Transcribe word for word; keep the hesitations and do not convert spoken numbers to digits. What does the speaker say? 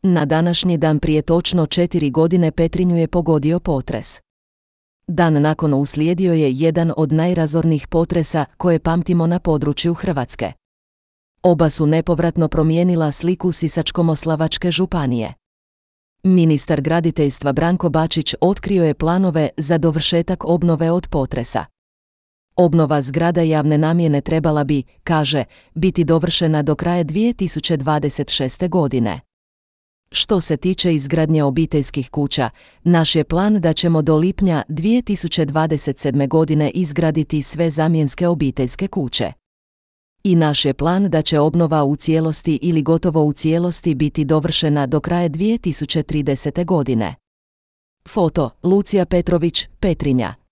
Na današnji dan prije točno četiri godine Petrinju je pogodio potres. Dan nakon uslijedio je jedan od najrazornijih potresa koje pamtimo na području Hrvatske. Oba su nepovratno promijenila sliku Sisačko-moslavačke županije. Ministar graditeljstva Branko Bačić otkrio je planove za dovršetak obnove od potresa. Obnova zgrada javne namjene trebala bi, kaže, biti dovršena do kraja dvije tisuće dvadeset šeste. godine. Što se tiče izgradnje obiteljskih kuća, naš je plan da ćemo do lipnja dvije tisuće dvadeset sedme. godine izgraditi sve zamjenske obiteljske kuće. I naš je plan da će obnova u cijelosti ili gotovo u cijelosti biti dovršena do kraja dvije tisuće tridesete. godine. Foto, Lucija Petrović, Petrinja.